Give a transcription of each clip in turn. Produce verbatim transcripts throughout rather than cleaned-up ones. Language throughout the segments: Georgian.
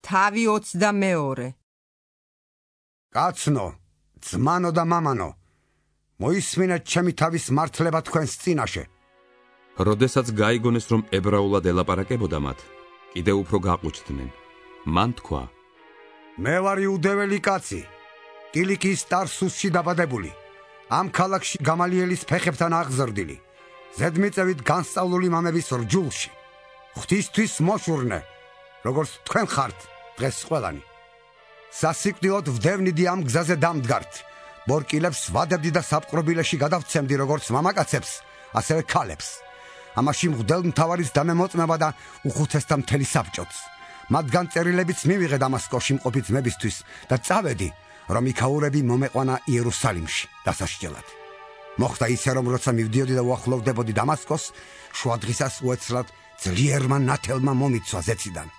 თავი ოცდამეორე. კაცნო, ძმანო და მამანო, მოისმინეთ ჩემი თავის მართლება თქვენს წინაშე. როდესაც გაიგონეს, რომ ებრაულად ელაპარაკებოდა მათ, კიდევ უფრო გაყუჩდნენ. მან თქვა: მე ვარ იუდეველი კაცი, კილიკიის ტარსუსში დაბადებული, ამ ქალაქში გამალიელის ფეხებთან აღზრდილი, ზედმიწევით განსწავლული მამების რჯულში, ღვთისთვის მოშურნე, როგორც თქვენ ხართ დღეს ყველანი. სასიკვდილოდ ვდევნიდი ამ გზაზე დამდგართ, ბორკილებს ვადებდი და საპყრობილეში გადავცემდი როგორც მამაკაცებს, ასევე ქალებს. ამაში მღვდელმთავარის დამემოწმება და უხუცესთა მთელი საბჭოც. მათგან წერილებიც მივიღე დამასკოში მყოფი ძმებისთვის და წავედი, რომ იქაურები მომეყვანა იერუსალიმში დასასჯელად. მოხდა ისე, რომ როცა მივდიოდი და უახლოვდებოდი დამასკოს, შუადღისას უეცრად ძლიერმა ნათელმა მომიცვა ზეციდან.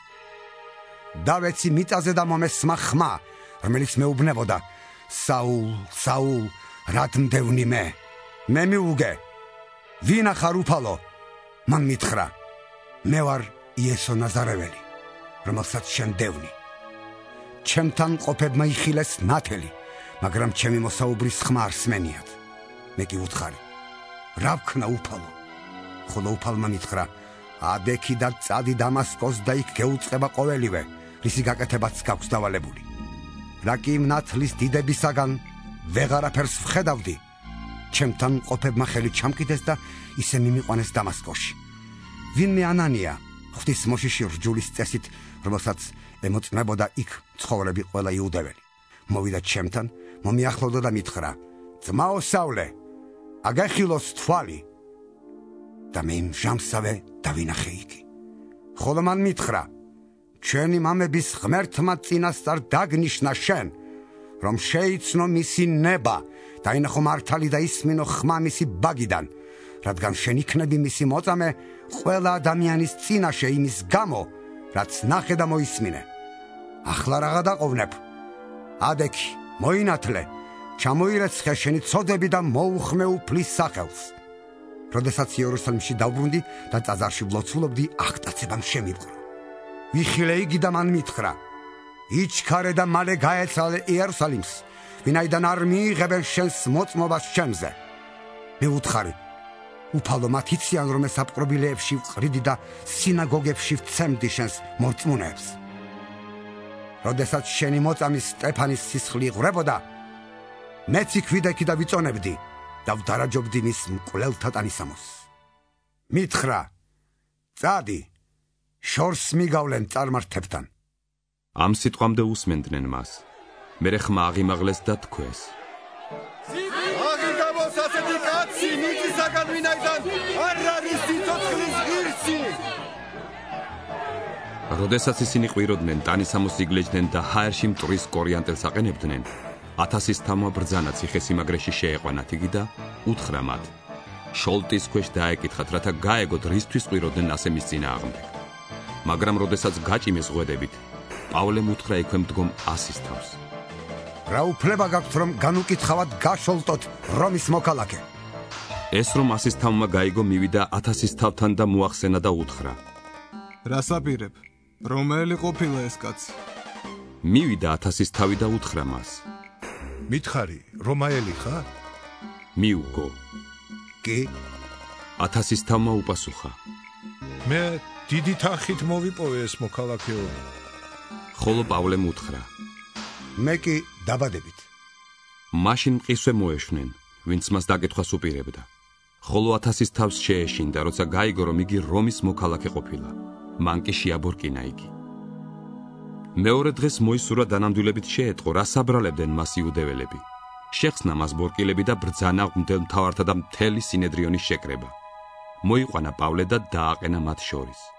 დავეცი მიწაზე და მომესმა ხმა, რომელიც მეუბნებოდა: საულ, საულ, რად მდევნი მე? მე მიუგე, ვინა ხარ უფალო? მან მითხრა: მე ვარ იესო ნაზარეველი, რომელსაც შენ დევნი. ჩემთან ყოფებმა იხილეს ნათელი, მაგრამ ჩემი მოსაუბრის ხმა არ სმენიათ. მე კი უთხარი: რა ვქნა უფალო? ხოლო უფალმა მითხრა: ადექი და წადი დამასკოს და იქ გეუწყება ყოველივე, რისი გაკეთებაც გაქვს დავალებული. რა კი იმ ნათლის დიდებისაგან ვეღარაფერს ვხედავდი, ჩემთან ყოფებმა ხელი ჩამკიდეს და ისე მიმიყვანეს დამასკოში. ვინმე ანანია, ღვთის მოშიში რჯულის წესით, რომელსაც ემოწმებოდა იქ ცხოვრები ყველა იუდეველი. მოვიდა ჩემთან, მომიახლოვდა და მითხრა: ძმაო საულე, აგეხილოს თვალი. და მე იმ ჟამსავე დავინახე იგი. ხოლო მან მითხრა: ჩვენი მამების ღმერთმა წინასწარ დაგნიშნა შენ, რომ შეიცნო მისი ნება, დაინახო მართალი და ისმინო ხმა მისი ბაგიდან, რადგან შენ იქნები მისი მოწამე ყველა ადამიანის წინაშე იმის გამო, რაც ნახე და მოისმინე. ახლა რაღა დაყოვნებ? ადექი, მოინათლე, ჩამოირეცხე შენი ცოდები და მოუხმე უფლის სახელს. როდესაც იერუსალიმში დავბრუნდი და ტაძარში ვლოცულობდი, აღტაცებამ შემიბყრო. ვიხილე იგი და მან მითხრა: იჩქარე და მალე გაეცალე იერუსალიმს, ვინაიდან არ მიიღებენ შენს მოწმობას ჩემზე. მე უთხარი: უფალო, მათ იციან, რომ ეს საპყრობილეებში ვყრიდი და სინაგოგებში ვცემდი შენს მორწმუნეებს. როდესაც შენი მოწამის სტეფანის სისხლი იღვრებოდა, მეც იქ ვიდექი და ვიწონებდი და ვდარაჯობდი მის მკვლელთა ტანისამოს. მითხრა: წადი, შორს მიგავლენ წარმართებთან. ამ სიტყვამდე უსმენდნენ მას. მერე ხმა აღიმაღლეს და თქვეს: აღი გამოს ასეთი კაცი მიწისაგან, ვინაიდან არ არის სიცოცხლის ღირსი. როდესაც ისინი ყვიროდნენ, ტანისამოს იგლეჯდნენ და ჰაერში მტვრის კორიანტელს აყენებდნენ, ათასის თამვა ბრძანა ციხესიმაგრეში შეეყვანათ იგი და უთხრა მათ: შოლტის ქვეშ დაეკითხათ, რათა გაეგოთ რისთვის ყვიროდნენ ასე მის წინააღმდეგ. მაგრამ როდესაც გაჭიმეს ღვედებით, პავლემ უთხრა იქვე მდგომ ასის თავს: რა უფლება გაქვთ, რომ განუკითხავად გაშოლტოთ რომის მოქალაქე? ეს რომ ასის თავმა გაიგო, მივიდა ათასის თავთან და მოახსენა და უთხრა: რას აპირებ? რომელი ყოფილა ეს კაცი? მივიდა ათასის თავი და უთხრა მას: მითხარი, რომაელი ხარ? მიუგო. კი? ათასის თავმა უპასუხა: მე დიდი თანხით მოვიპოვე ეს მოქალაქეობა. ხოლო პავლემ უთხრა: მე კი დაბადებით. მაშინ მყისვე მოეშვნენ, ვინც მას დაკითხვას უპირებდა. ხოლო ათასის თავს შეეშინდა, როცა გაიგო, რომ იგი რომის მოქალაქე ყოფილა. მან კი შეაბორკინა იგი. მეორე დღეს მოისურვა დანამდვილებით შეეტყო, რა საბრალებდნენ მას იუდეველები. შეხსნა მას ბორკილები და ბრძანა მღვდელმთავართა და მთელი სინედრიონის შეკრება. მოიყვანა პავლე და დააყენა მათ შორის.